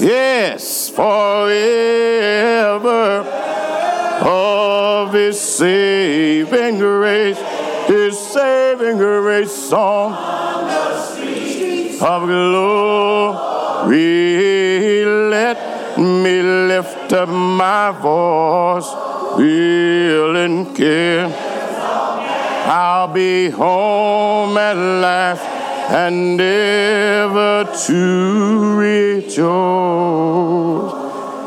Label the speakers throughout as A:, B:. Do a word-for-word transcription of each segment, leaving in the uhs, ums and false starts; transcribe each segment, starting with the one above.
A: Yes, forever of his saving grace, his saving grace song of glory. Let me lift up my voice, will and care. I'll be home at last and ever to rejoice.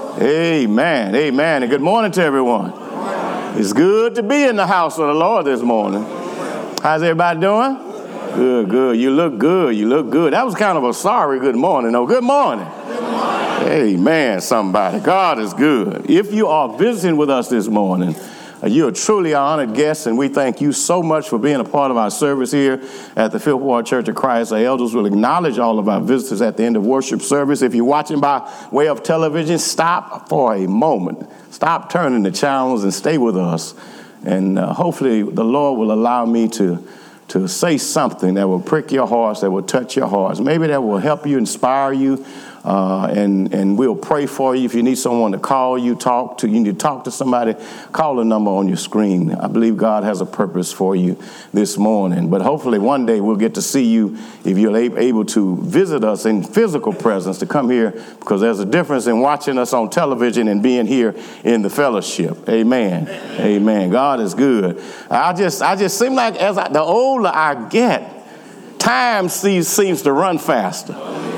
A: Amen, amen, and good morning to everyone. It's good to be in the house of the Lord this morning. How's everybody doing? Good, good. You look good, you look good. That was kind of a sorry good morning, though. Good morning. Good morning. Amen, somebody. God is good. If you are visiting with us this morning, you're truly an honored guest, and we thank you so much for being a part of our service here at the Fifth Ward Church of Christ. Our elders will acknowledge all of our visitors at the end of worship service. If you're watching by way of television, stop for a moment. Stop turning the channels and stay with us. And uh, hopefully the Lord will allow me to, to say something that will prick your hearts, that will touch your hearts. Maybe that will help you, inspire you. Uh, and, and we'll pray for you. If you need someone to call you, talk to, you need to talk to somebody, call the number on your screen. I believe God has a purpose for you this morning. But hopefully one day we'll get to see you if you're able to visit us in physical presence, to come here, because there's a difference in watching us on television and being here in the fellowship. Amen. Amen. Amen. God is good. I just, I just seem like as I, the older I get, time seems, seems to run faster.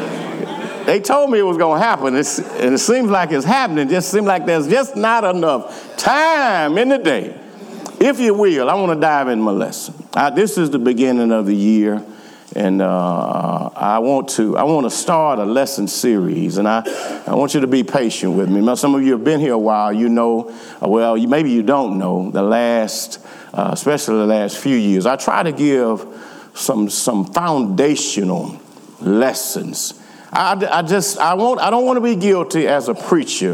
A: They told me it was going to happen, it's, and it seems like it's happening. It just seems like there's just not enough time in the day. If you will, I want to dive into my lesson. I, this is the beginning of the year, and uh, I want to I want to start a lesson series, and I, I want you to be patient with me. Now, some of you have been here a while. You know, well, you, maybe you don't know, the last, uh, especially the last few years, I try to give some some foundational lessons. I, I just, I won't, I don't want to be guilty as a preacher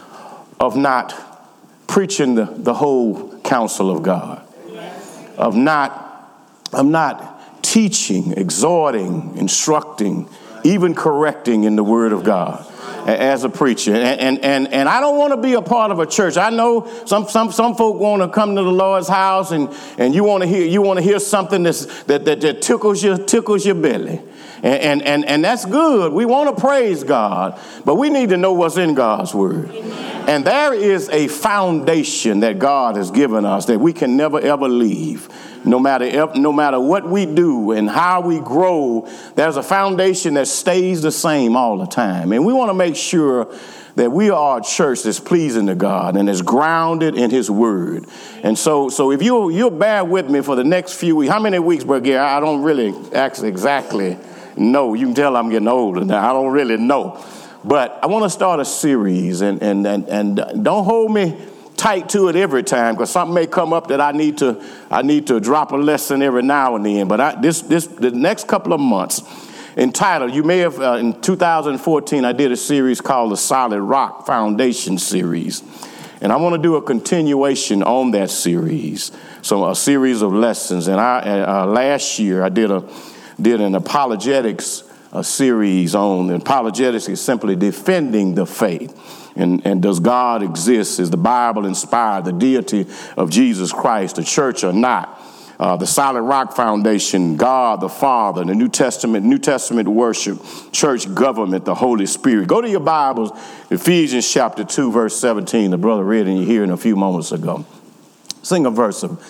A: of not preaching the, the whole counsel of God, of not, of not teaching, exhorting, instructing, even correcting in the word of God as a preacher. And, and, and, and I don't want to be a part of a church. I know some, some, some folk want to come to the Lord's house and, and you want to hear, you want to hear something that's, that, that, that tickles your, tickles your belly. And, and, and that's good. We want to praise God, but we need to know what's in God's word. Amen. And there is a foundation that God has given us that we can never, ever leave. No matter, no matter what we do and how we grow, there's a foundation that stays the same all the time. And we want to make sure that we are a church that's pleasing to God and is grounded in his word. And so so if you, you'll bear with me for the next few weeks. How many weeks, Brother Gary? I don't really actually exactly know. You can tell I'm getting older now. I don't really know. But I want to start a series, and and and, and don't hold me tight to it every time, because something may come up that I need to I need to drop a lesson every now and then. But I, this this the next couple of months, entitled, you may have uh, in two thousand fourteen I did a series called the Solid Rock Foundation series, and I want to do a continuation on that series, so a series of lessons. And I uh, last year I did a did an apologetics a series on apologetics is simply defending the faith. And, and does God exist? Is the Bible inspired? The deity of Jesus Christ, the church or not? Uh, the Solid Rock Foundation, God the Father, the New Testament, New Testament worship, church government, the Holy Spirit. Go to your Bibles, Ephesians chapter two, verse seventeen. The brother read in your hearing a few moments ago. Sing a verse of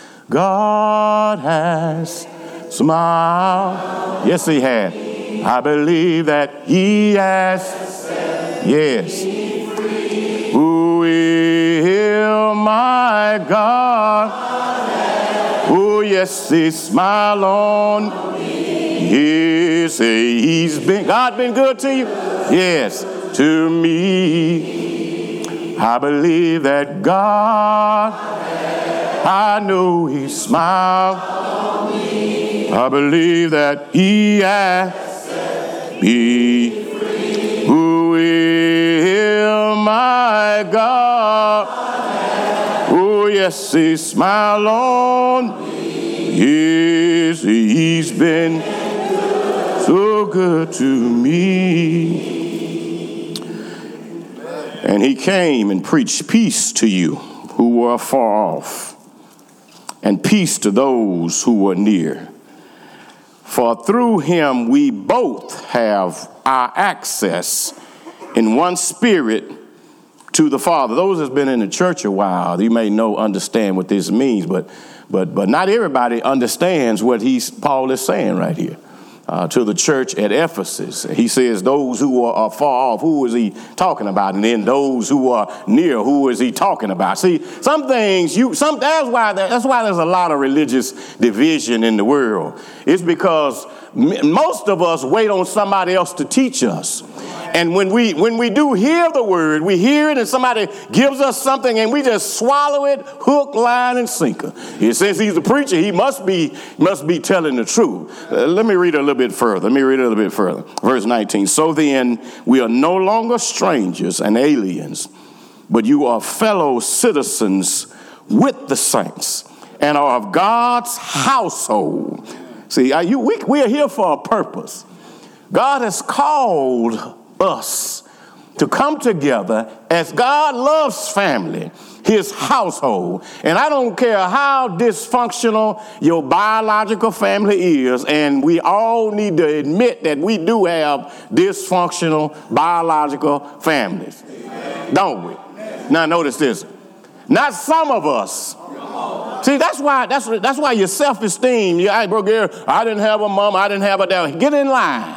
A: God has smile. Yes, he had. I believe that he has. Yes. Who will my God? Oh, yes, he smile on me. Yes, he's been, God been good to you? Yes, to me. I believe that God, I know he smiled. I believe that he has me. Who will my God? Oh, yes, he smiled on me. Yes, he's been so good to me. And he came and preached peace to you who were far off, and peace to those who were near. For through him we both have our access in one spirit to the Father. Those that's been in the church a while, you may know, understand what this means, but but but not everybody understands what he's Paul is saying right here. Uh, to the church at Ephesus. He says those who are, are far off, who is he talking about? And then those who are near, who is he talking about? See, some things, you, some, that's why, that's why there's a lot of religious division in the world. It's because m- most of us wait on somebody else to teach us. And when we when we do hear the word, we hear it and somebody gives us something and we just swallow it, hook, line, and sinker. Since he's a preacher, he must be must be telling the truth. Uh, let me read a little bit further. Let me read a little bit further. Verse nineteen. So then we are no longer strangers and aliens, but you are fellow citizens with the saints and are of God's household. See, are you, we, we are here for a purpose. God has called us to come together as God loves family, his household. And I don't care how dysfunctional your biological family is, and we all need to admit that we do have dysfunctional biological families. Amen. Don't we? Amen. Now notice this. Not some of us. See, that's why that's that's why your self-esteem, you, I, bro, Gary, I didn't have a mom, I didn't have a dad. Get in line.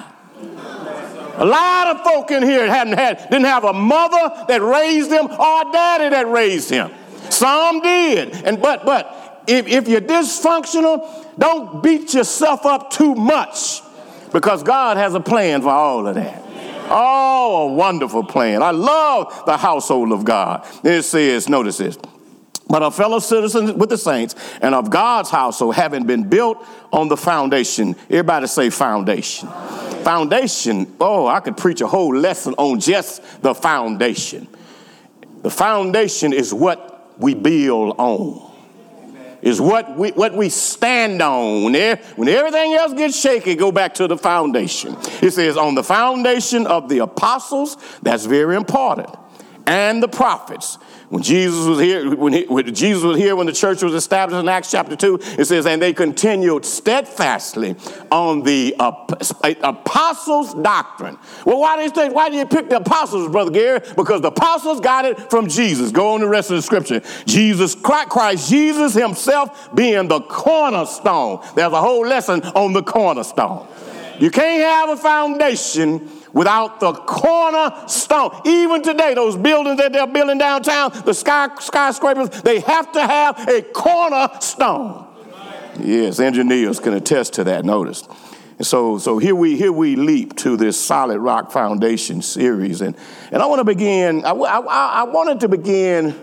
A: A lot of folk in here hadn't had, didn't have a mother that raised them or a daddy that raised him. Some did. And but but if, if you're dysfunctional, don't beat yourself up too much, because God has a plan for all of that. Oh, a wonderful plan. I love the household of God. It says, notice this. But are fellow citizens with the saints and of God's household, having been built on the foundation. Everybody say foundation. Foundation. Oh, I could preach a whole lesson on just the foundation. The foundation is what we build on. Is what we what we stand on. When, there, when everything else gets shaky, go back to the foundation. It says on the foundation of the apostles, that's very important, and the prophets. When Jesus was here, when, he, when Jesus was here, when the church was established in Acts chapter two, it says, and they continued steadfastly on the uh, apostles' doctrine. Well, why did they, why did you pick the apostles, Brother Gary? Because the apostles got it from Jesus. Go on the rest of the scripture. Jesus, Christ Jesus himself being the cornerstone. There's a whole lesson on the cornerstone. You can't have a foundation without the cornerstone. Even today, those buildings that they're building downtown, the sky, skyscrapers, they have to have a cornerstone. Yes, engineers can attest to that. Notice. And so, so here we here we leap to this Solid Rock Foundation series, and and I want to begin. I, I, I wanted to begin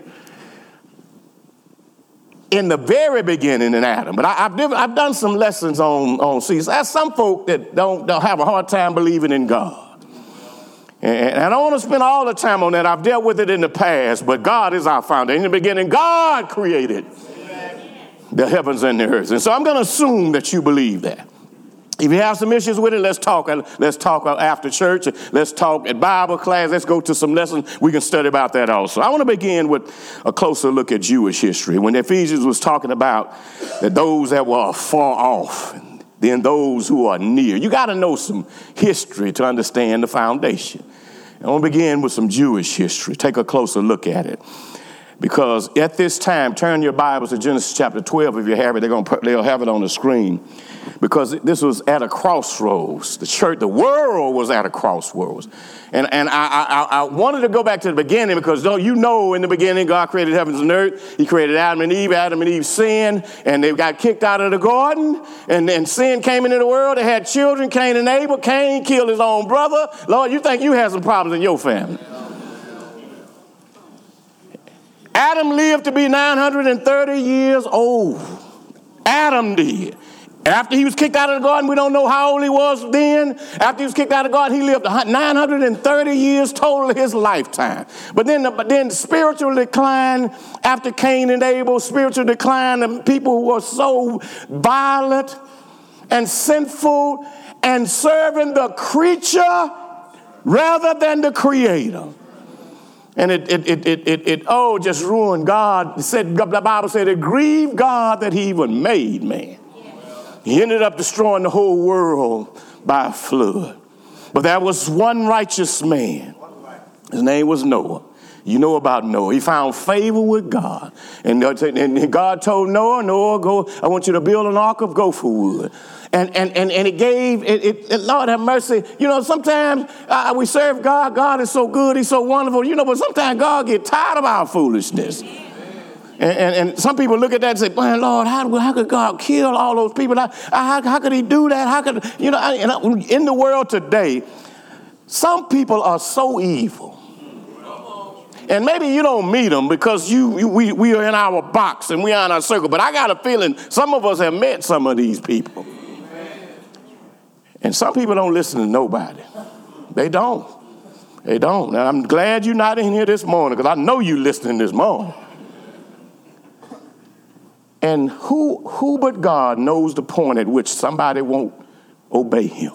A: in the very beginning in Adam, but I, I've I've done some lessons on on see. There's some folk that don't don't have a hard time believing in God. And I don't want to spend all the time on that. I've dealt with it in the past, but God is our founder. In the beginning, God created the heavens and the earth. And so I'm going to assume that you believe that. If you have some issues with it, let's talk. Let's talk after church. Let's talk at Bible class. Let's go to some lessons. We can study about that also. I want to begin with a closer look at Jewish history. When Ephesians was talking about that those that were far off, then those who are near. You got to know some history to understand the foundation. I want to begin with some Jewish history. Take a closer look at it. Because at this time, turn your Bibles to Genesis chapter twelve. If you have it, they're going to put, they'll have it on the screen. Because this was at a crossroads. The church, the world was at a crossroads. And, and I, I, I wanted to go back to the beginning because though you know in the beginning God created heavens and earth. He created Adam and Eve. Adam and Eve sinned, and they got kicked out of the garden. And then sin came into the world. They had children, Cain and Abel. Cain killed his own brother. Lord, you think you had some problems in your family. Adam lived to be nine hundred thirty years old. Adam did. After he was kicked out of the garden, we don't know how old he was then. After he was kicked out of the garden, he lived nine hundred thirty years total of his lifetime. But then, but then spiritual decline after Cain and Abel, spiritual decline, and people who were so violent and sinful and serving the creature rather than the creator. And it, it, it, it, it, it, oh, just ruined God. It said, the Bible said it grieved God that he even made man. He ended up destroying the whole world by a flood. But there was one righteous man. His name was Noah. You know about Noah. He found favor with God. And, and God told Noah, Noah, go, I want you to build an ark of gopher wood. And and and, and it gave, it, it, it, Lord have mercy. You know, sometimes uh, we serve God. God is so good. He's so wonderful. You know, but sometimes God get tired of our foolishness. And, and, and some people look at that and say, man, Lord, how, how could God kill all those people? How, how, how could he do that? How could, you know, in the world today, some people are so evil. And maybe you don't meet them because you, you we, we are in our box and we are in our circle. But I got a feeling some of us have met some of these people. And some people don't listen to nobody. They don't. They don't. And I'm glad you're not in here this morning because I know you're listening this morning. And who, who but God knows the point at which somebody won't obey him?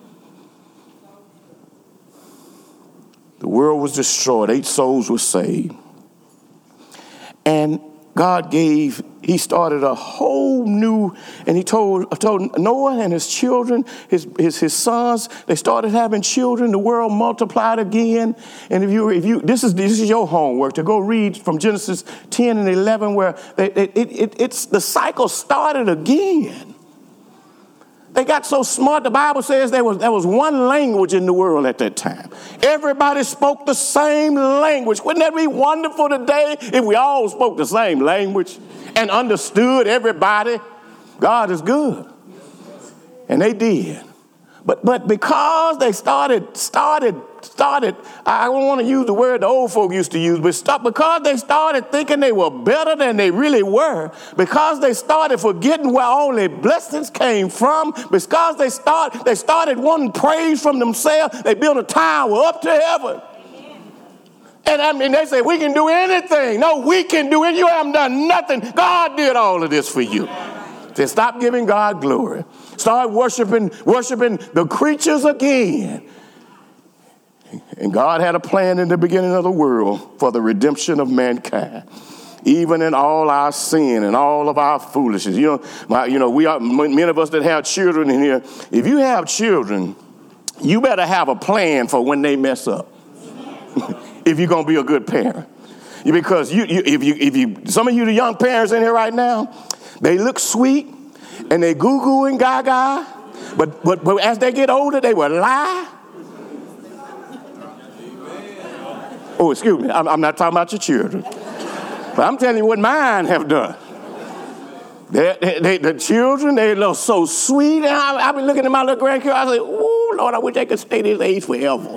A: The world was destroyed. Eight souls were saved. And God gave, he started a whole new, and he told, told Noah and his children, his, his, his sons, they started having children. The world multiplied again. And if you, if you, this is, this is your homework to go read from Genesis ten and eleven where they, it, it, it's, the cycle started again. They got so smart, the Bible says there was, there was one language in the world at that time. Everybody spoke the same language. Wouldn't that be wonderful today if we all spoke the same language and understood everybody? God is good. And they did. But but because they started, started, started, I don't want to use the word the old folk used to use, but stop, because they started thinking they were better than they really were, because they started forgetting where only blessings came from, because they start they started wanting praise from themselves, they built a tower up to heaven. And I mean, they say, we can do anything. No, we can do it. You haven't done nothing. God did all of this for you. Then stop giving God glory. Start worshiping, worshiping the creatures again. And God had a plan in the beginning of the world for the redemption of mankind. Even in all our sin and all of our foolishness. You know, my, you know, we are, many of us that have children in here, if you have children, you better have a plan for when they mess up. If you're going to be a good parent. Because you, you, if you, if you, some of you, the young parents in here right now, they look sweet and they goo-goo and gaga, but, but, but as they get older, they will lie. Oh, excuse me, I'm, I'm not talking about your children. But I'm telling you what mine have done. They, they, they, the children, they look so sweet. And I, I be looking at my little grandkids, I say, oh, Lord, I wish they could stay this age forever.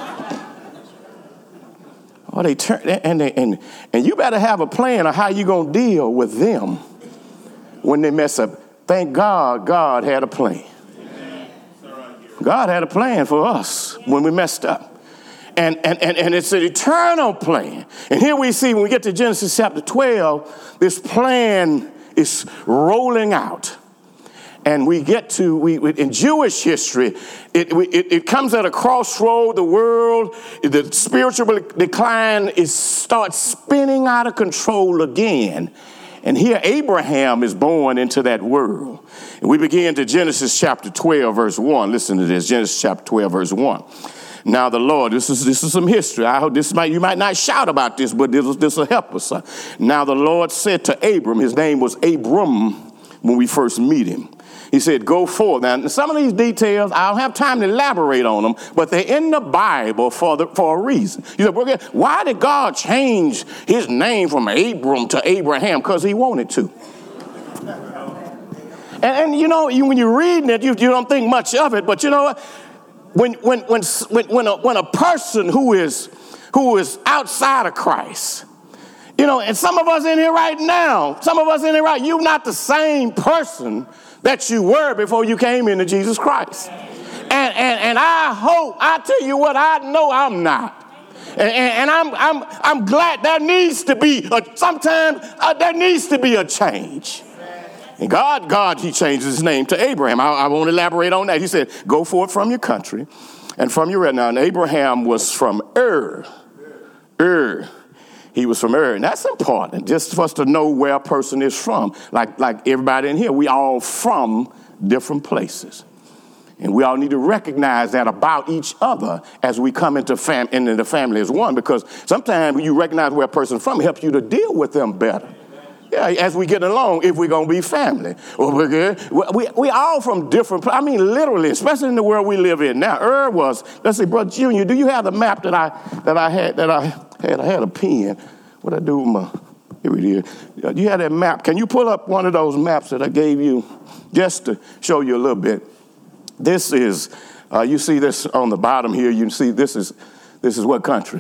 A: Oh, they turn, and, they, and, and you better have a plan of how you're going to deal with them when they mess up. Thank God, God had a plan. God had a plan for us when we messed up. And, and, and, and it's an eternal plan. And here we see, when we get to Genesis chapter twelve, this plan is rolling out. And we get to, we, in Jewish history, it, it, it comes at a crossroad. The world, the spiritual decline is starts spinning out of control again. And here Abraham is born into that world. And we begin to Genesis chapter twelve, verse one. Listen to this, Genesis chapter twelve, verse one. Now the Lord, this is this is some history. I hope this might you might not shout about this, but this this will help us. Now the Lord said to Abram, his name was Abram when we first meet him. He said, go forth. Now, some of these details, I don't have time to elaborate on them, but they're in the Bible for the, for a reason. You said, why did God change his name from Abram to Abraham? Because he wanted to. And, and you know, you, when you're reading it, you, you don't think much of it, but you know what? When, when, when, when, when, a, when a person who is, who is outside of Christ, you know, and some of us in here right now, some of us in here right, you're not the same person that you were before you came into Jesus Christ. And, and, and I hope, I tell you what, I know I'm not. And, and, and I'm, I'm, I'm glad there needs to be, a, sometimes uh, there needs to be a change. And God, God, he changed his name to Abraham. I, I won't elaborate on that. He said, go forth from your country and from your, now, and Abraham was from Ur Ur. He was from Ur. And that's important, just for us to know where a person is from. Like, like everybody in here, we all from different places. And we all need to recognize that about each other as we come into, fam- into the family as one, because sometimes when you recognize where a person's from, it helps you to deal with them better. Yeah, as we get along, if we're going to be family. Well, we're good. We, we, we all from different, I mean, literally, especially in the world we live in now. Ur was, let's see, Brother Junior, do you have the map that I that I had, that I had? I had a pen. What'd I do with my, here it is. You had that map. Can you pull up one of those maps that I gave you just to show you a little bit? This is, uh, you see this on the bottom here. You see this is, this is what country?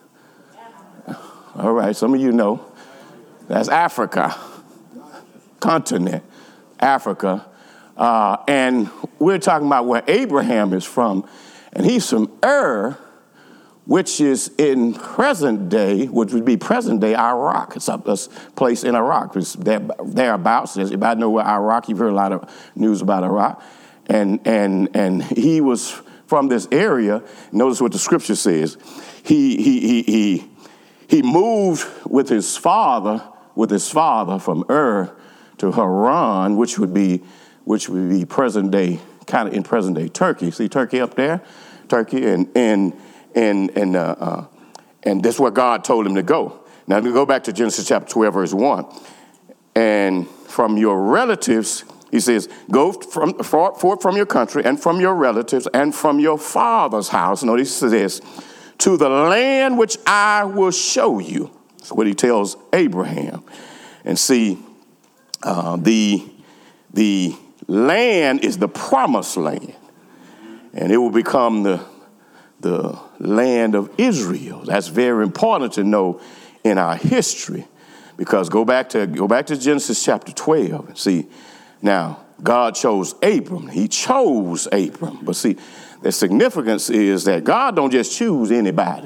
A: All right, some of you know. That's Africa, continent, Africa. Uh, and we're talking about where Abraham is from. And he's from Ur, which is in present day, which would be present day Iraq. It's a, a place in Iraq. It's there, thereabouts. Everybody know where Iraq, you've heard a lot of news about Iraq. And, and, and he was from this area. Notice what the scripture says. He, he, he, he, he moved with his father with his father from Ur to Haran, which would be, which would be present day, kind of in present day Turkey. See Turkey up there, Turkey, and and and and uh, uh, and that's where God told him to go. Now we go back to Genesis chapter twelve, verse one, and from your relatives, he says, go from forth from your country and from your relatives and from your father's house. Notice he says, to the land which I will show you. That's what he tells Abraham. And see, uh, the, the land is the promised land. And it will become the, the land of Israel. That's very important to know in our history. Because go back to go back to Genesis chapter twelve. And see, now, God chose Abram. He chose Abram. But see, the significance is that God don't just choose anybody.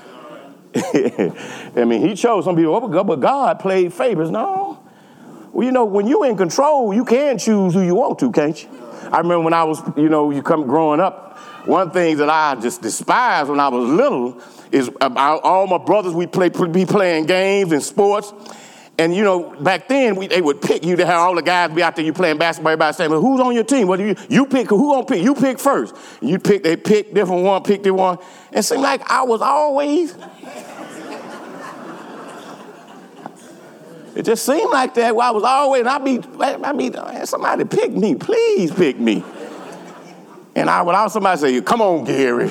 A: I mean, he chose some people, but God played favors. No. Well, you know, when you're in control, you can choose who you want to, can't you? I remember when I was, you know, you come growing up, one thing that I just despised when I was little is about all my brothers, we play, be playing games and sports. And, you know, back then, we, they would pick you to have all the guys be out there, you playing basketball, everybody saying, well, who's on your team? What do you, you pick, who gonna pick? You pick first. And you pick, they pick different one, pick the one. It seemed like I was always, it just seemed like that. Well, I was always, I'd be, I'd be, somebody pick me, please pick me. And I would also somebody say, come on, Gary.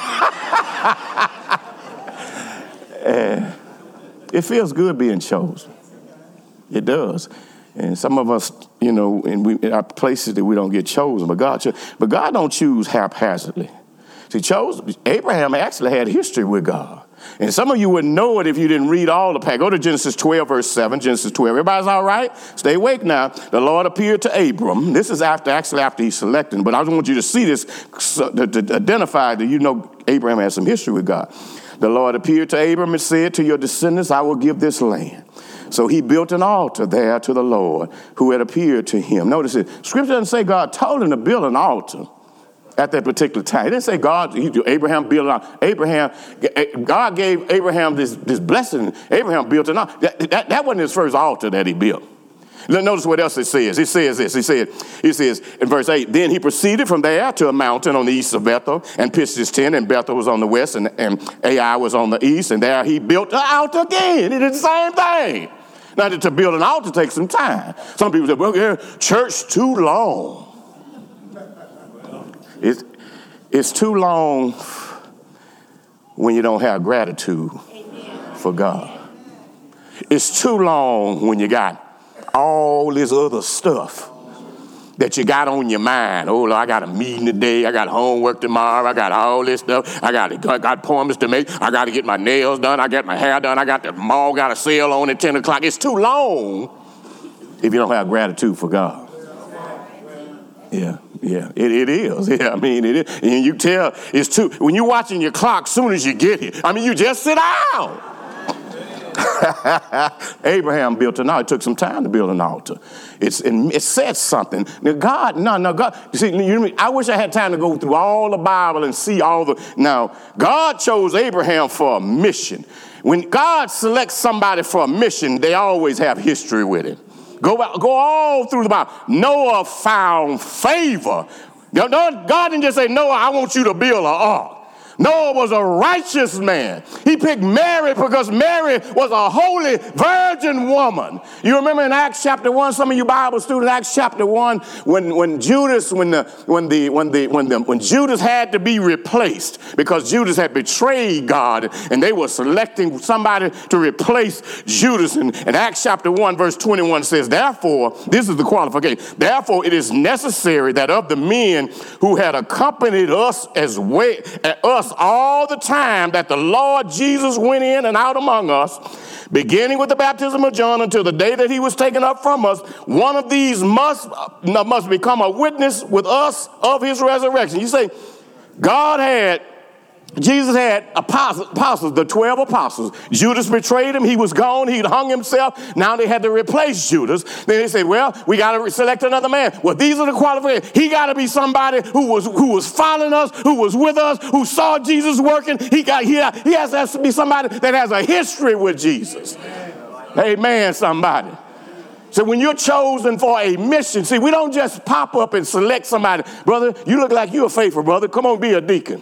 A: And it feels good being chosen. It does. And some of us, you know, in, we, in our places that we don't get chosen, but God, cho- but God don't choose haphazardly. See, chose Abraham actually had history with God. And some of you wouldn't know it if you didn't read all the passage. Go to Genesis twelve, verse seven. Genesis twelve. Everybody's all right? Stay awake now. The Lord appeared to Abram. This is after, actually after he selected him, but I just want you to see this so, to, to identify that you know Abraham has some history with God. The Lord appeared to Abram and said, to your descendants, I will give this land. So he built an altar there to the Lord who had appeared to him. Notice it. Scripture doesn't say God told him to build an altar at that particular time. It didn't say God, he, Abraham built an altar. Abraham, God gave Abraham this, this blessing. Abraham built an altar. That, that, that wasn't his first altar that he built. Notice what else it says. It says this. He said, he says in verse eight, then he proceeded from there to a mountain on the east of Bethel and pitched his tent, and Bethel was on the west and, and Ai was on the east, and there he built an altar again. He did the same thing. Now, to build an altar takes some time. Some people say, well, yeah, church too long. It's, it's too long when you don't have gratitude for God. It's too long when you got all this other stuff that you got on your mind. Oh, I got a meeting today. I got homework tomorrow. I got all this stuff. I got, I got appointments to make. I got to get my nails done. I got my hair done. I got the mall got a sale on at ten o'clock. It's too long if you don't have gratitude for God. Yeah, yeah, it, it is. Yeah, I mean, it is. And you tell it's too, when you're watching your clock, soon as you get here, I mean, you just sit down. Abraham built an altar. It took some time to build an altar. It's it said something. Now God, no, no, God. You see, you, I wish I had time to go through all the Bible and see all the. Now God chose Abraham for a mission. When God selects somebody for a mission, they always have history with it. Go, go all through the Bible. Noah found favor. God didn't just say, Noah, I want you to build an ark. Noah was a righteous man. He picked Mary because Mary was a holy virgin woman. You remember in Acts chapter one, some of you Bible students, Acts chapter one, when, when Judas, when the when the when the when the when Judas had to be replaced because Judas had betrayed God and they were selecting somebody to replace Judas. And, and Acts chapter one, verse twenty-one says, therefore, this is the qualification. Therefore, it is necessary that of the men who had accompanied us as way us all the time that the Lord Jesus went in and out among us, beginning with the baptism of John until the day that he was taken up from us, one of these must, must become a witness with us of his resurrection. You say, God had, Jesus had apostles, apostles, the twelve apostles. Judas betrayed him. He was gone. He'd hung himself. Now they had to replace Judas. Then they said, well, we got to select another man. Well, these are the qualifications. He got to be somebody who was who was following us, who was with us, who saw Jesus working. He got he, he has, has to be somebody that has a history with Jesus. Amen, somebody. So when you're chosen for a mission, see, we don't just pop up and select somebody. Brother, you look like you're faithful, brother. Come on, be a deacon.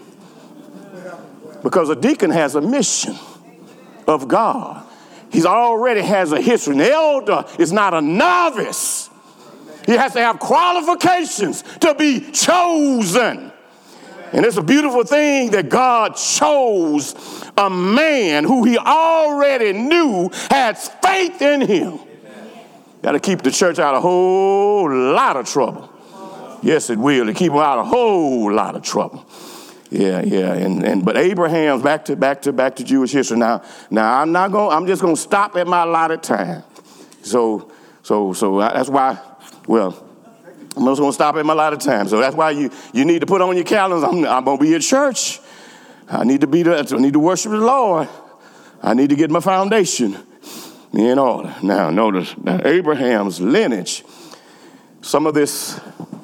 A: Because a deacon has a mission of God. He already has a history. An elder is not a novice. He has to have qualifications to be chosen. And it's a beautiful thing that God chose a man who he already knew had faith in him. Got to keep the church out of a whole lot of trouble. Yes, it will. To keep them out of a whole lot of trouble. Yeah, yeah, and, and but Abraham's back to back to back to Jewish history. Now, now I'm not going. I'm just going to stop at my allotted time. So, so, so that's why. Well, I'm just going to stop at my allotted time. So that's why you you need to put on your calendars. I'm, I'm going to be at church. I need to be there. I need to worship the Lord. I need to get my foundation in order. Now, notice now Abraham's lineage. Some of this.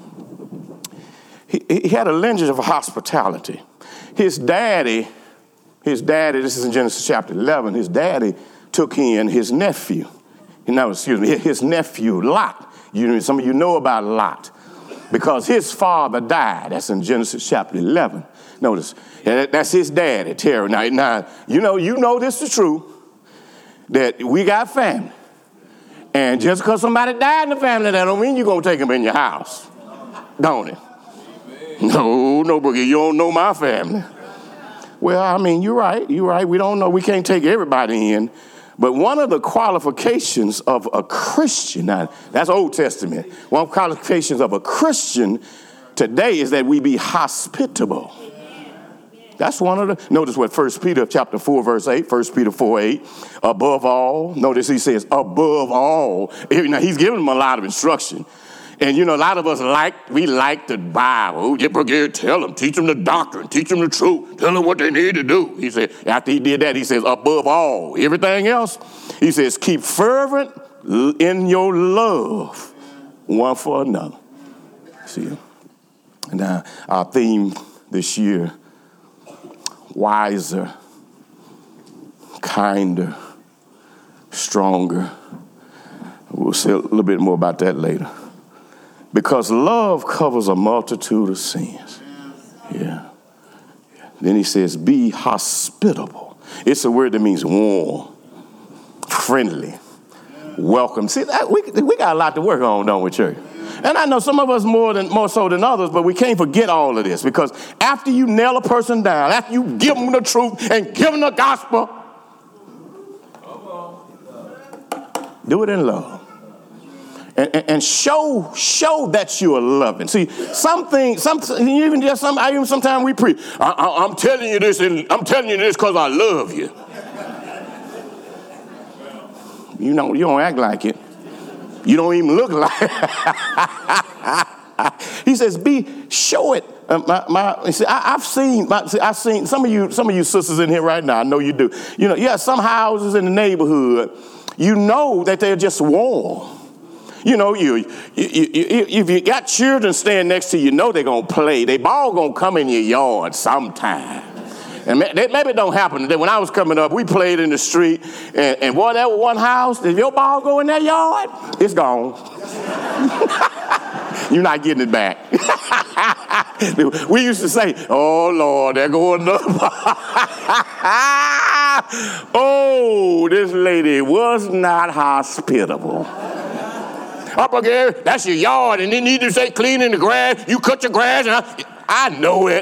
A: He, he had a lineage of hospitality. His daddy, his daddy, this is in Genesis chapter eleven, his daddy took in his nephew. No, excuse me, his nephew, Lot. You, some of you know about Lot. Because his father died. That's in Genesis chapter eleven. Notice, that's his daddy, Terry. Now, now you know, you know this is true, that we got family. And just because somebody died in the family, that don't mean you're going to take them in your house. Don't it? No, no, Boogie, you don't know my family. Well, I mean, you're right. You're right. We don't know. We can't take everybody in. But one of the qualifications of a Christian, now that's Old Testament. One of the qualifications of a Christian today is that we be hospitable. That's one of the, notice what First Peter chapter four, verse eight, First Peter four, eight, above all, notice he says above all. Now he's giving them a lot of instruction. And, you know, a lot of us like, we like the Bible. Tell them, teach them the doctrine, teach them the truth, tell them what they need to do. He said, after he did that, he says, above all, everything else, he says, keep fervent in your love one for another. See, now our theme this year, wiser, kinder, stronger. We'll say a little bit more about that later. Because love covers a multitude of sins. Yeah. Then he says, be hospitable. It's a word that means warm, friendly, welcome. See, that, we, we got a lot to work on, don't we, church? And I know some of us more than more so than others, but we can't forget all of this. Because after you nail a person down, after you give them the truth and give them the gospel, do it in love. And, and, and show show that you are loving. See, something, some even just some, even sometimes we preach. I, I, I'm telling you this, and I'm telling you this because I love you. You know, you don't act like it. You don't even look like it. He says, "Be show it." Uh, my, my, see, I, I've seen, my, see, I've seen some of you, some of you sisters in here right now. I know you do. You know, yeah, some houses in the neighborhood, you know that they're just warm. You know, you, you, you, you if you got children staying next to you, you know they're going to play. They ball going to come in your yard sometime. And maybe it don't happen today. When I was coming up, we played in the street, and, and whatever one house, if your ball go in that yard, it's gone. You're not getting it back. We used to say, oh, Lord, there goes another ball. Oh, this lady was not hospitable. Up again, that's your yard, and then you just say cleaning the grass. You cut your grass, and I, I know it.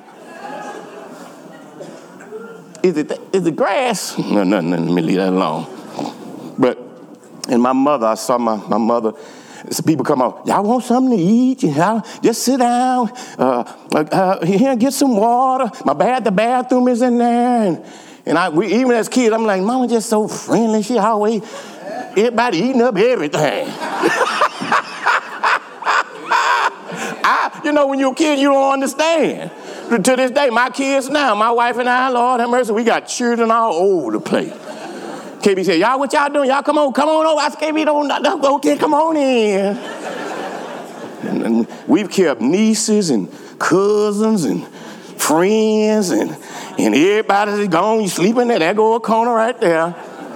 A: Is it is the grass? No, no, no, let me leave that alone. But, and my mother, I saw my, my mother, some people come out, y'all want something to eat? Y'all just sit down, uh, uh, here, get some water. My bad, the bathroom is in there. And, and I, we, even as kids, I'm like, Mama just so friendly. She always, everybody eating up everything. I, you know, when you're a kid, you don't understand. To this day, my kids now, my wife and I, Lord have mercy, we got children all over the place. K B said, y'all, what y'all doing? Y'all come on, come on over. I said, K B, don't, don't, okay, come on in. And, and we've kept nieces and cousins and friends, and, and everybody's gone. You sleeping there, there go a corner right there.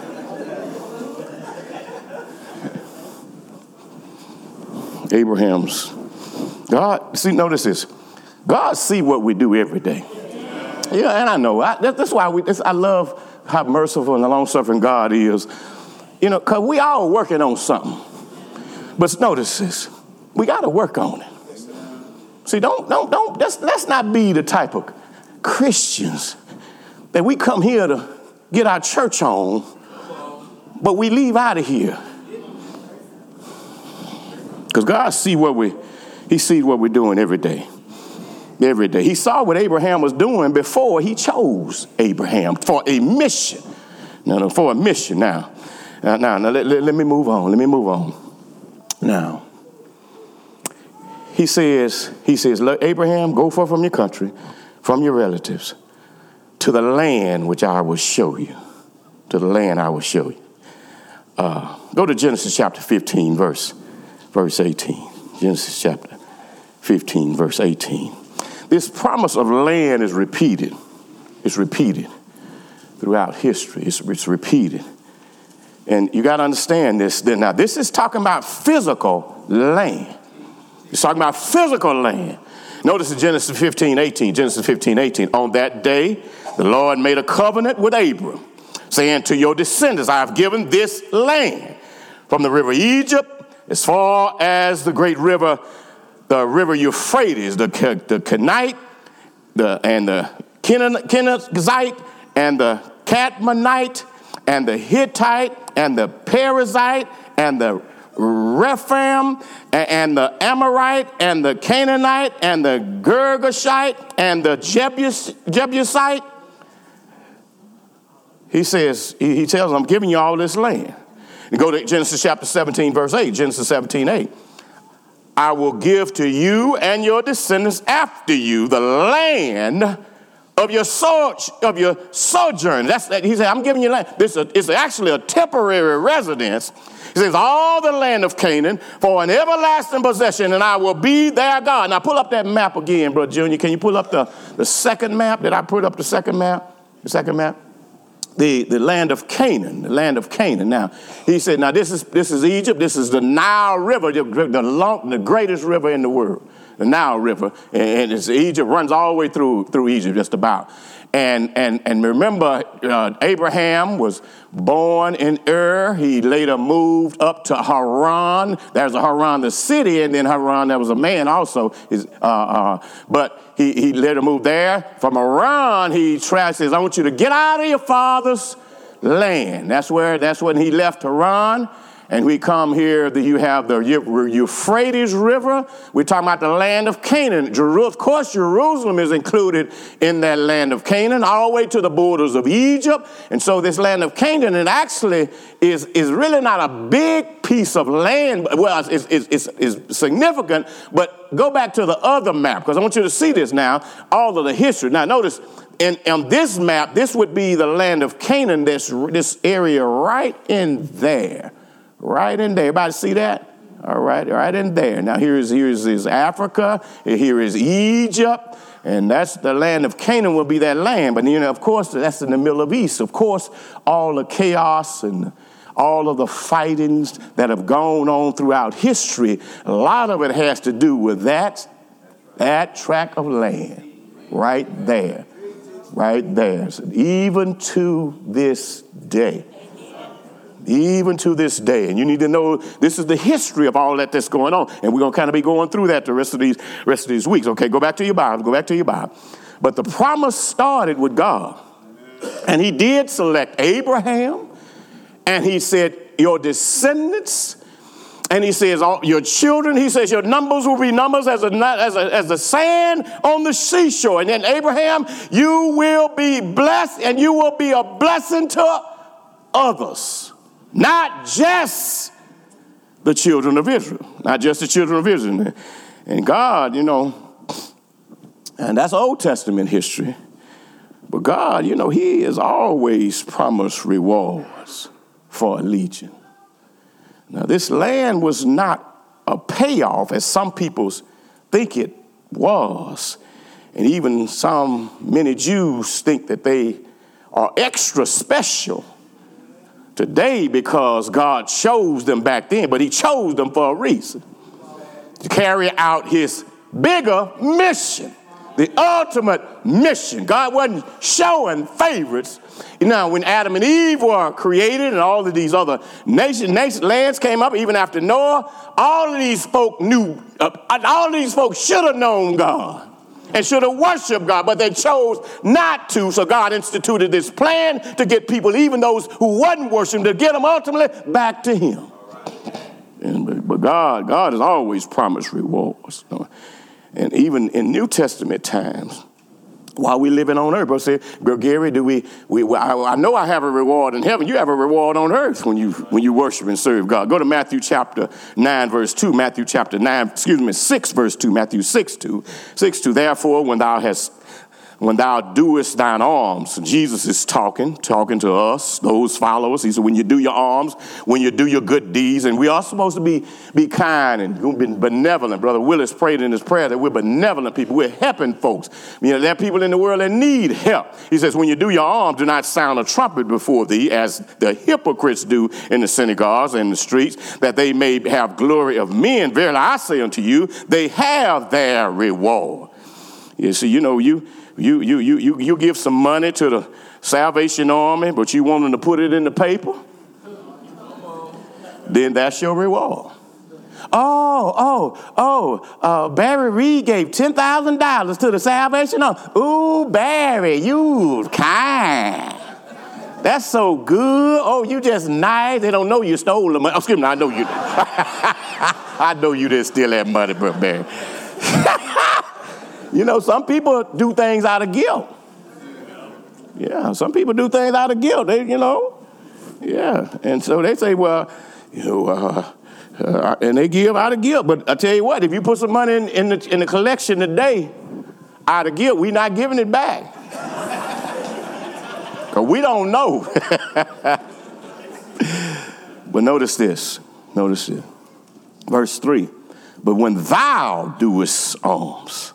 A: Abraham's, God, see, notice this. God see what we do every day. Yeah, and I know. I, that, that's why we, that's, I love how merciful and long-suffering God is. You know, because we all working on something. But notice this. We got to work on it. See, don't, don't, don't, let's, let's not be the type of Christians that we come here to get our church on, but we leave out of here. Because God see what we, he sees what we're doing every day. Every day. He saw what Abraham was doing before he chose Abraham for a mission. No, no, for a mission now. Now, now, now let, let, let me move on. Let me move on. Now, he says, he says, Abraham, go forth from your country, from your relatives, to the land which I will show you. To the land I will show you. Uh, go to Genesis chapter fifteen, verse, verse eighteen. Genesis chapter fifteen, verse eighteen. This promise of land is repeated. It's repeated throughout history. It's, it's repeated. And you got to understand this. Now, this is talking about physical land. It's talking about physical land. Notice in Genesis fifteen, eighteen. Genesis fifteen, eighteen. On that day, the Lord made a covenant with Abram, saying, to your descendants, I have given this land from the river Egypt as far as the great river the river Euphrates, the the Kenite, the and the Kenizzite, and the Cadmonite, and the Hittite, and the Perizzite, and the Rephaim, and the Amorite, and the Canaanite, and the Girgashite, and the Jebus, Jebusite. He says, he, he tells them, I'm giving you all this land. And go to Genesis chapter seventeen, verse eight. Genesis seventeen, eight. I will give to you and your descendants after you the land of your so, of your sojourn. That's that. He said, I'm giving you land. This is actually a temporary residence. He says, all the land of Canaan for an everlasting possession, and I will be their God. Now pull up that map again, Brother Junior. Can you pull up the, the second map? Did I put up the second map? The second map? The, the land of Canaan, the land of Canaan. Now, he said, now this is this is Egypt. This is the Nile River, the, the, long, the greatest river in the world, the Nile River. And, and it's, Egypt runs all the way through through Egypt, just about. And and and remember, uh, Abraham was born in Ur. He later moved up to Haran. There's a Haran, the city, and then Haran, there was a man also. Is uh, uh, but he he later moved there. From Haran, he tried, says, I want you to get out of your father's land. That's where that's when he left Haran. And we come here, that you have the Euphrates River. We're talking about the land of Canaan. Of course, Jerusalem is included in that land of Canaan, all the way to the borders of Egypt. And so this land of Canaan, it actually is, is really not a big piece of land. Well, it's, it's, it's, it's significant, but go back to the other map, because I want you to see this now, all of the history. Now, notice, in, on this map, this would be the land of Canaan, this, this area right in there. Right in there. Everybody see that? All right, right in there. Now here's here's is Africa. Here is Egypt. And that's the land of Canaan will be that land. But, you know, of course, that's in the Middle East. Of course, all the chaos and all of the fightings that have gone on throughout history, a lot of it has to do with that, that tract of land right there, right there. So even to this day. Even to this day. And you need to know this is the history of all that that's going on. And we're going to kind of be going through that the rest of these rest of these weeks. Okay, go back to your Bible. Go back to your Bible. But the promise started with God. And he did select Abraham. And he said, your descendants. And he says, all your children. He says, your numbers will be numbers as, a, as, a, as the sand on the seashore. And then Abraham, you will be blessed and you will be a blessing to others. Not just the children of Israel. Not just the children of Israel. And God, you know, and that's Old Testament history. But God, you know, he has always promised rewards for allegiance. Now, this land was not a payoff as some people think it was. And even some, many Jews think that they are extra special today because God chose them back then, but he chose them for a reason. To carry out his bigger mission, the ultimate mission. God wasn't showing favorites. You know, when Adam and Eve were created and all of these other nation, nation lands came up, even after Noah, all of these folk knew, uh, all of these folks should have known God and should have worshiped God, but they chose not to. So God instituted this plan to get people, even those who wasn't worshiping, to get them ultimately back to him. And, but God, God has always promised rewards. And even in New Testament times, while we living on earth, but say, Gary, do we, we I, I know I have a reward in heaven. You have a reward on earth when you when you worship and serve God. Go to Matthew chapter nine, verse two. Matthew chapter nine, excuse me, six, verse two. Matthew six, two. six, two. Therefore, when thou hast When thou doest thine alms, Jesus is talking, talking to us, those followers. He said, when you do your alms, when you do your good deeds, and we are supposed to be, be kind and be benevolent. Brother Willis prayed in his prayer that we're benevolent people. We're helping folks. You know, there are people in the world that need help. He says, when you do your alms, do not sound a trumpet before thee, as the hypocrites do in the synagogues and the streets, that they may have glory of men. Verily I say unto you, they have their reward. You see, you know, you... You, you, you, you, you give some money to the Salvation Army, but you want them to put it in the paper, then that's your reward. Oh, oh, oh, uh, Barry Reed gave ten thousand dollars to the Salvation Army. Ooh, Barry, you kind. That's so good. Oh, you just nice. They don't know you stole the money. Oh, excuse me, I know you. I know you didn't steal that money, but Barry. You know, some people do things out of guilt. Yeah, some people do things out of guilt. They, you know, yeah. And so they say, well, you know, uh, uh, and they give out of guilt. But I tell you what, if you put some money in, in, the, in the collection today out of guilt, we're not giving it back. Because we don't know. But notice this. Notice this. Verse three. But when thou doest alms,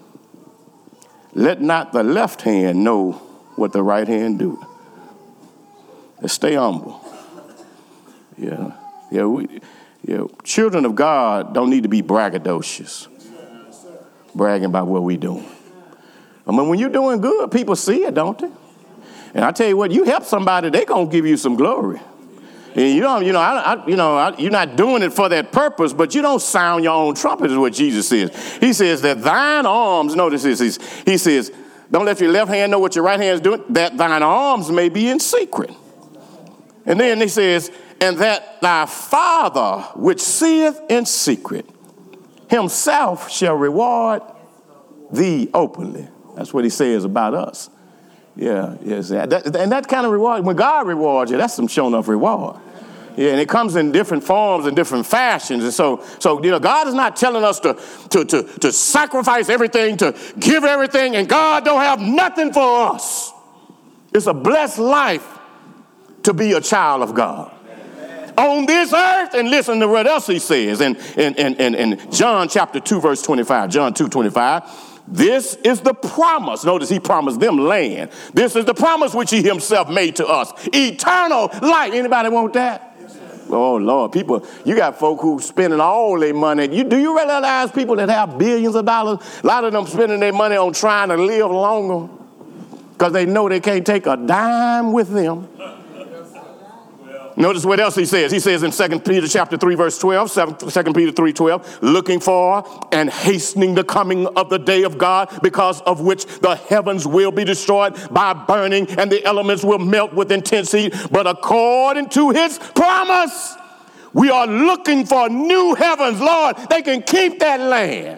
A: let not the left hand know what the right hand do. Let's stay humble. Yeah, yeah, we, yeah. Children of God don't need to be braggadocious, bragging about what we doing. I mean, when you're doing good, people see it, don't they? And I tell you what, you help somebody, they gonna give you some glory. And you don't, you know, I, I, you know, I, you're not doing it for that purpose, but you don't sound your own trumpet, is what Jesus says. He says that thine alms, notice this, he says, don't let your left hand know what your right hand is doing, that thine alms may be in secret. And then he says, and that thy Father, which seeth in secret, himself shall reward thee openly. That's what he says about us. Yeah, yes, that, and that kind of reward, when God rewards you, that's some shown off reward. Yeah, and it comes in different forms and different fashions. And so, so you know, God is not telling us to, to, to, to sacrifice everything, to give everything, and God don't have nothing for us. It's a blessed life to be a child of God. on this earth. And listen to what else he says in, in, in, in, in John chapter two, verse twenty-five. John two, twenty-five. This is the promise. Notice he promised them land. This is the promise which he himself made to us. Eternal life. Anybody want that? Oh, Lord, people, you got folk who spending all their money. You, do you realize people that have billions of dollars, a lot of them spending their money on trying to live longer because they know they can't take a dime with them. Notice what else he says. He says in Second Peter chapter three, verse twelve, Second Peter three, twelve, looking for and hastening the coming of the day of God, because of which the heavens will be destroyed by burning and the elements will melt with intense heat. But according to his promise, we are looking for new heavens. Lord, they can keep that land.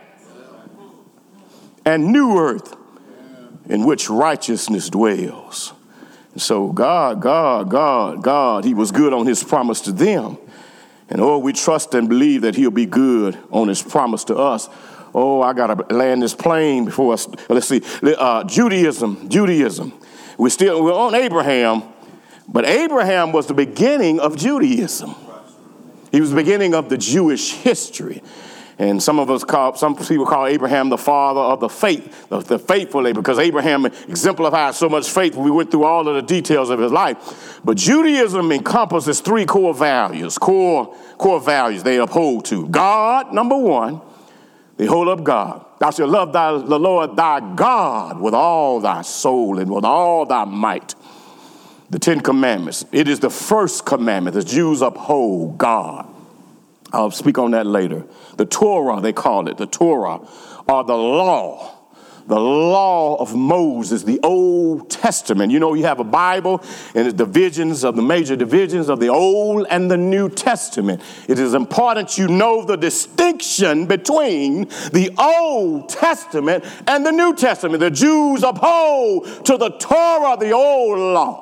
A: And new earth in which righteousness dwells. So God, God, God, God, he was good on his promise to them. And oh, we trust and believe that he'll be good on his promise to us. Oh, I got to land this plane before us. Let's see. Uh, Judaism, Judaism. We're still, we're on Abraham, but Abraham was the beginning of Judaism. He was the beginning of the Jewish history. And some of us call, some people call Abraham the father of the faith, the, the faithful Abraham, because Abraham exemplified so much faith. We went through all of the details of his life. But Judaism encompasses three core values, core, core values they uphold to. God, number one, they hold up God. Thou shalt love thy, the Lord thy God with all thy soul and with all thy might. The Ten Commandments. It is the first commandment. The Jews uphold God. I'll speak on that later. The Torah, they call it, the Torah, or the law, the law of Moses, the Old Testament. You know, you have a Bible and the divisions of the major divisions of the Old and the New Testament. It is important you know the distinction between the Old Testament and the New Testament. The Jews uphold to the Torah, the old law.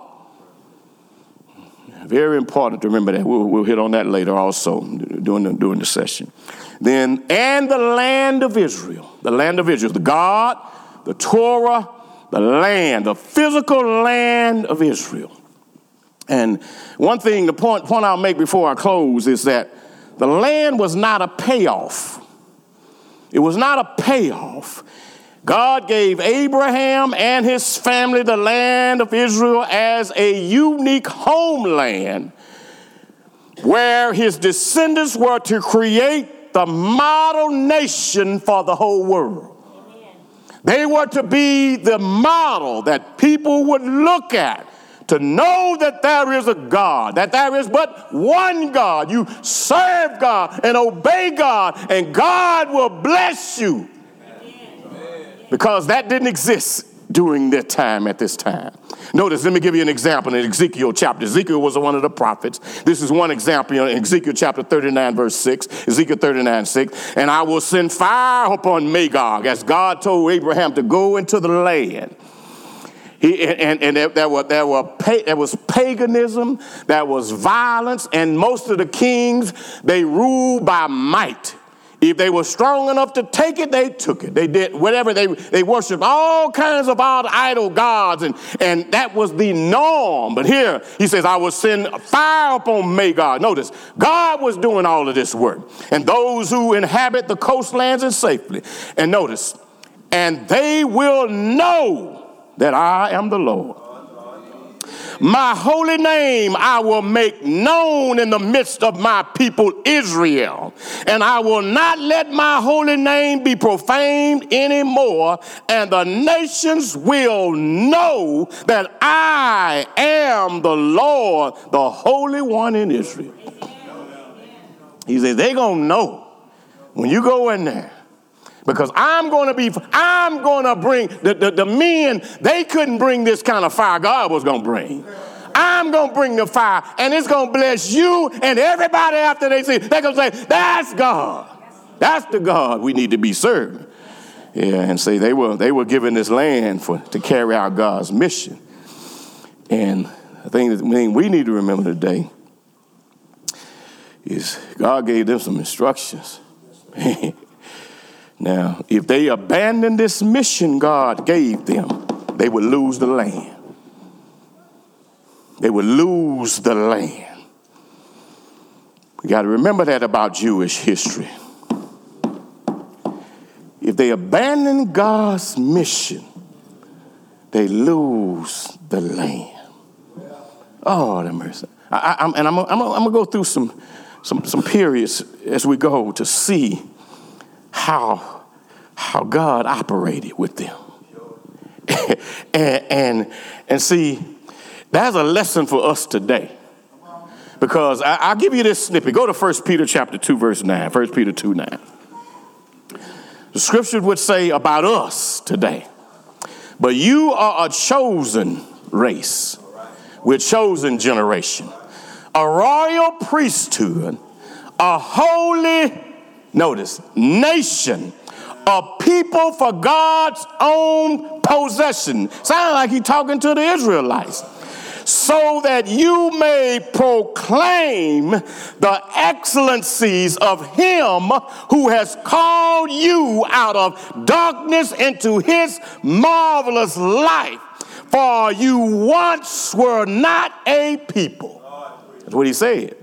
A: Very important to remember that. We'll, we'll hit on that later also during the, during the session. Then, and the land of Israel, the land of Israel, the God, the Torah, the land, the physical land of Israel. And one thing, the point, point I'll make before I close is that the land was not a payoff. It was not a payoff. God gave Abraham and his family the land of Israel as a unique homeland where his descendants were to create the model nation for the whole world. Amen. They were to be the model that people would look at to know that there is a God, that there is but one God. You serve God and obey God, and God will bless you. Because that didn't exist during their time at this time. Notice, let me give you an example in Ezekiel chapter. Ezekiel was one of the prophets. This is one example in Ezekiel chapter thirty-nine, verse six. Ezekiel thirty-nine, six. And I will send fire upon Magog, as God told Abraham to go into the land. He, and and there, there, were, there, were, there was paganism, there was violence, and most of the kings, they ruled by might. If they were strong enough to take it, they took it. They did whatever. They they worshiped all kinds of idol gods, and, and that was the norm. But here, he says, I will send fire upon Magog. Notice, God was doing all of this work. And those who inhabit the coastlands and safely. And notice, and they will know that I am the Lord. My holy name I will make known in the midst of my people Israel, and I will not let my holy name be profaned anymore, and the nations will know that I am the Lord, the Holy One in Israel. He says they're going to know when you go in there. Because I'm going to be, I'm going to bring, the, the, the men, they couldn't bring this kind of fire God was going to bring. I'm going to bring the fire, and it's going to bless you and everybody after they see, they're going to say, that's God. That's the God we need to be serving. Yeah, and say they were, they were given this land for to carry out God's mission. And the thing that we need to remember today is God gave them some instructions. Now, if they abandoned this mission God gave them, they would lose the land. They would lose the land. We got to remember that about Jewish history. If they abandon God's mission, they lose the land. Oh, the mercy. I, I, I'm, and I'm, I'm, I'm going to go through some, some, some periods as we go to see how, how God operated with them. and, and, and see, that's a lesson for us today. Because I, I'll give you this snippet. Go to First Peter chapter two, verse nine. First Peter two, nine. The scripture would say about us today, but you are a chosen race, we're a chosen generation, a royal priesthood, a holy, notice, nation, a people for God's own possession. Sounds like he's talking to the Israelites. So that you may proclaim the excellencies of him who has called you out of darkness into his marvelous light. For you once were not a people. That's what he said.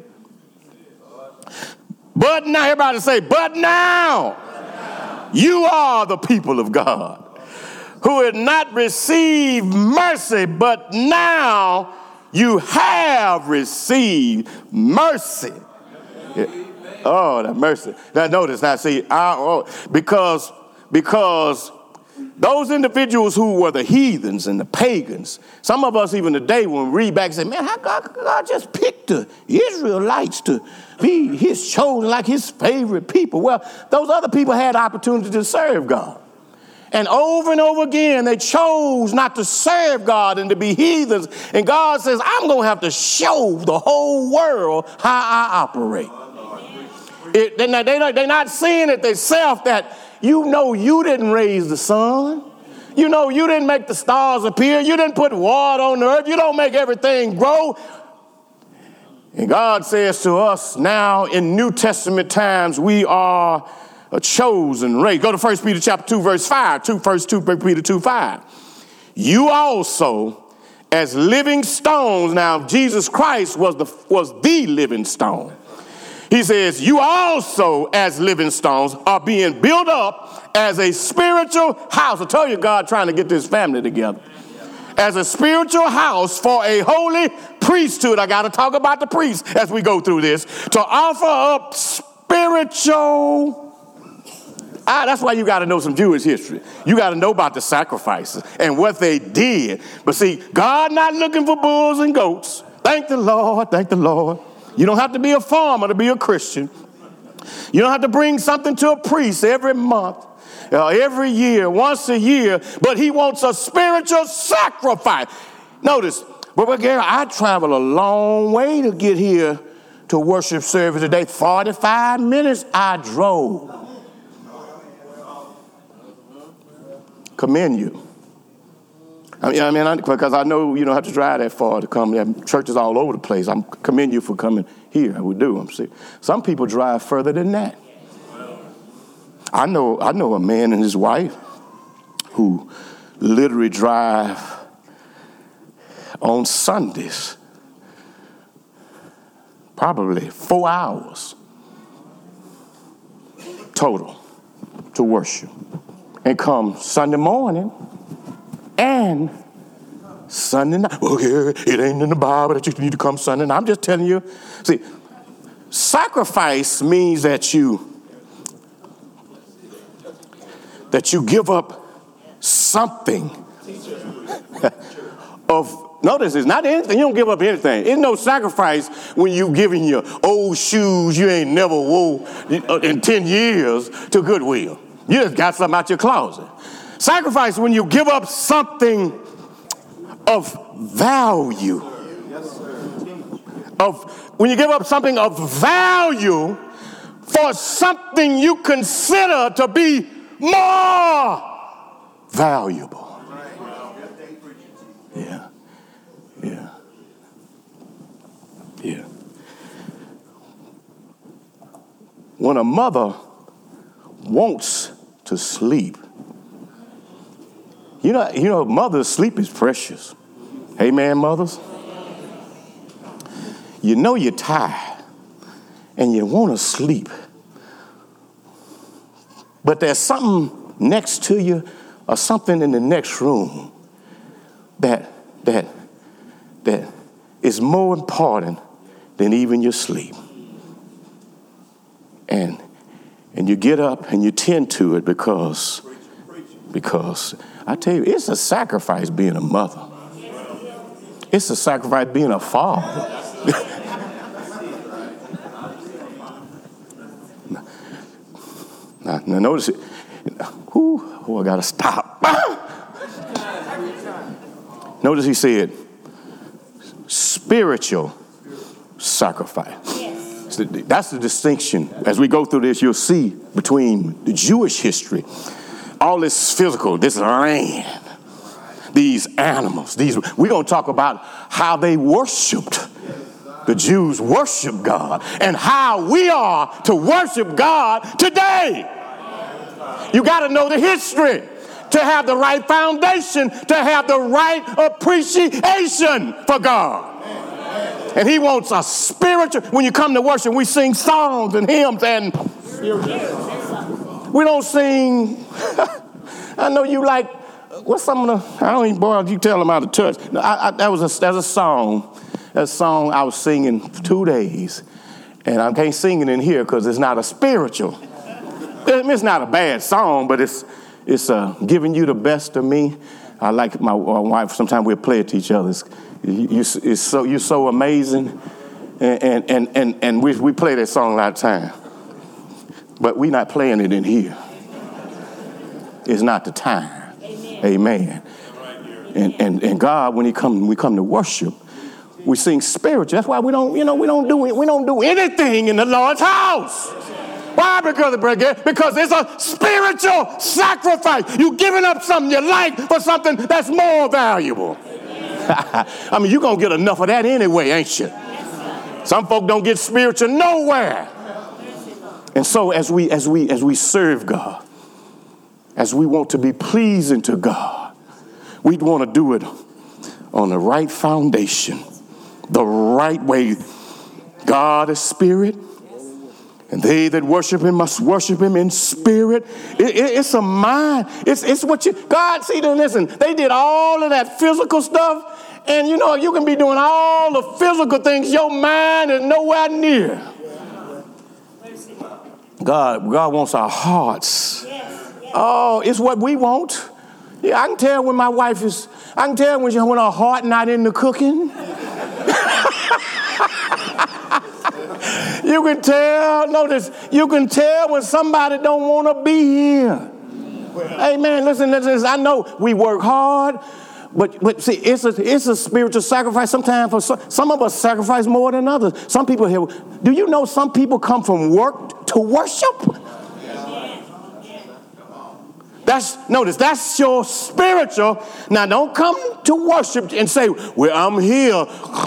A: But now, everybody say, but now you are the people of God, who had not received mercy, but now you have received mercy. Yeah. Oh, that mercy. Now notice, now see, I, oh, because, because those individuals who were the heathens and the pagans, some of us even today when we read back and say, man, how God, God just picked the Israelites to be his chosen, like his favorite people. Well, those other people had opportunity to serve God. And over and over again, they chose not to serve God and to be heathens. And God says, I'm going to have to show the whole world how I operate. It, they're, not, they're, not, they're not seeing it themselves that you know you didn't raise the sun. You know you didn't make the stars appear. You didn't put water on the earth. You don't make everything grow. And God says to us now in New Testament times, we are a chosen race. Go to First Peter chapter two, verse five. Two, First Peter two, five. You also, as living stones, now Jesus Christ was the, was the living stone. He says, you also, as living stones, are being built up as a spiritual house. I told you God trying to get this family together. As a spiritual house for a holy priesthood. I got to talk about the priest as we go through this. To offer up spiritual. Ah, that's why you got to know some Jewish history. You got to know about the sacrifices and what they did. But see, God not looking for bulls and goats. Thank the Lord. Thank the Lord. You don't have to be a farmer to be a Christian. You don't have to bring something to a priest every month, uh, every year, once a year. But he wants a spiritual sacrifice. Notice, but Gary, I traveled a long way to get here to worship service today. forty-five minutes I drove. Commend you. I mean, I mean, because I know you don't have to drive that far to come. There are churches all over the place. I commend you for coming here. I would do. I'm see. Some people drive further than that. I know. I know a man and his wife who literally drive on Sundays, probably four hours total to worship, and come Sunday morning and Sunday night. Well, yeah, it ain't in the Bible that you need to come Sunday night. I'm just telling you. See, sacrifice means that you that you give up something of. Notice it's not anything. You don't give up anything. It's no sacrifice when you giving your old shoes you ain't never wore in ten years to Goodwill. You just got something out your closet. Sacrifice when you give up something of value. Of when you give up something of value for something you consider to be more valuable. Yeah. Yeah. Yeah. When a mother wants to sleep, you know, you know, mother's sleep is precious. Amen, mothers. You know you're tired, and you want to sleep, but there's something next to you or something in the next room that that that is more important than even your sleep. And and you get up and you tend to it because because I tell you, it's a sacrifice being a mother. It's a sacrifice being a father. now, now notice it. Ooh, oh, I gotta stop. Notice he said, spiritual sacrifice. Yes. That's the distinction. As we go through this, you'll see between the Jewish history, all this physical, this land, these animals, these. We're going to talk about how they worshiped. The Jews worship God, and how we are to worship God today. You got to know the history to have the right foundation, to have the right appreciation for God. And he wants a spiritual. When you come to worship, we sing songs and hymns, and we don't sing. I know you like, what's some of the, I don't even, boy, you tell them how to touch. No, I, I, that was a, that's a song. That song I was singing for two days. And I can't sing it in here because it's not a spiritual. It's not a bad song, but it's it's uh, giving you the best of me. I like my, my wife. Sometimes we'll play it to each other. It's, you, you, it's so, you're so amazing. And, and, and, and, and we, we play that song a lot of time. But we're not playing it in here. It's not the time. Amen. Amen. And, and, and God, when he come, we come to worship, we sing spiritual. That's why we don't, you know, we don't do we don't do anything in the Lord's house. Why? Because, because it's a spiritual sacrifice. You're giving up something you like for something that's more valuable. I mean, you're going to get enough of that anyway, ain't you? Some folk don't get spiritual nowhere. And so as we as we as we serve God, as we want to be pleasing to God, we want to do it on the right foundation, the right way. God is spirit, and they that worship him must worship him in spirit. It, it, it's a mind. It's, it's what you, God, see, listen, they did all of that physical stuff, and you know, you can be doing all the physical things. Your mind is nowhere near. God, God wants our hearts. Oh, it's what we want. Yeah, I can tell when my wife is, I can tell when, she, when her heart not in the cooking. You can tell, notice, you can tell when somebody don't want to be here. Hey, man, listen, listen, I know we work hard, but but see, it's a, it's a spiritual sacrifice. Sometimes for some, some of us sacrifice more than others. Some people here, do you know some people come from work to worship? That's, notice, that's your spiritual. Now, don't come to worship and say, well, I'm here.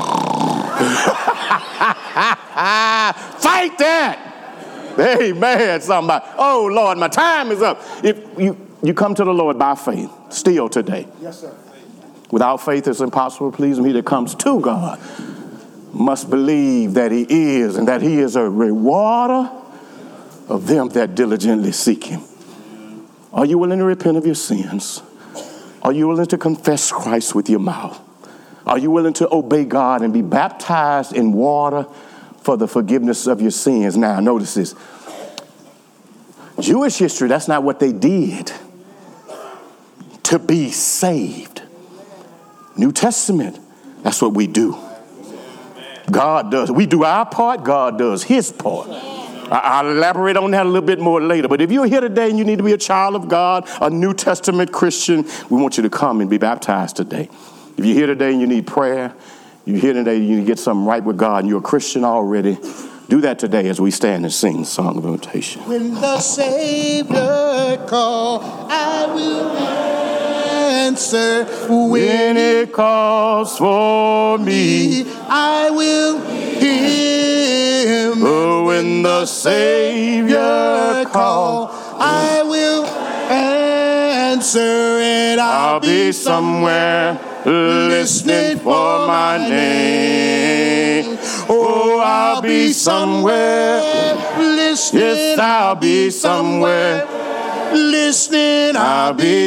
A: Fight that. Amen, somebody. Oh, Lord, my time is up. If you, you come to the Lord by faith, still today. Yes, sir. Without faith, it's impossible to please him. He that comes to God must believe that he is, and that he is a rewarder of them that diligently seek him. Are you willing to repent of your sins? Are you willing to confess Christ with your mouth? Are you willing to obey God and be baptized in water for the forgiveness of your sins? Now, notice this. Jewish history, that's not what they did to be saved. New Testament, that's what we do. God does. We do our part, God does his part. I'll elaborate on that a little bit more later. But if you're here today and you need to be a child of God, a New Testament Christian, we want you to come and be baptized today. If you're here today and you need prayer, you're here today and you need to get something right with God, and you're a Christian already, do that today as we stand and sing the song of invitation.
B: When the Savior calls, I will answer.
A: When it calls for me,
B: I will hear him.
A: Oh, when the Savior calls,
B: I will answer, and I'll,
A: I'll be somewhere listening for my name. Oh, I'll be somewhere.
B: Listening.
A: Yes, I'll be somewhere.
B: Listening.
A: I'll be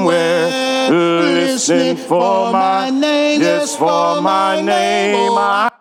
A: somewhere. Listening for my name. Yes, for my name. I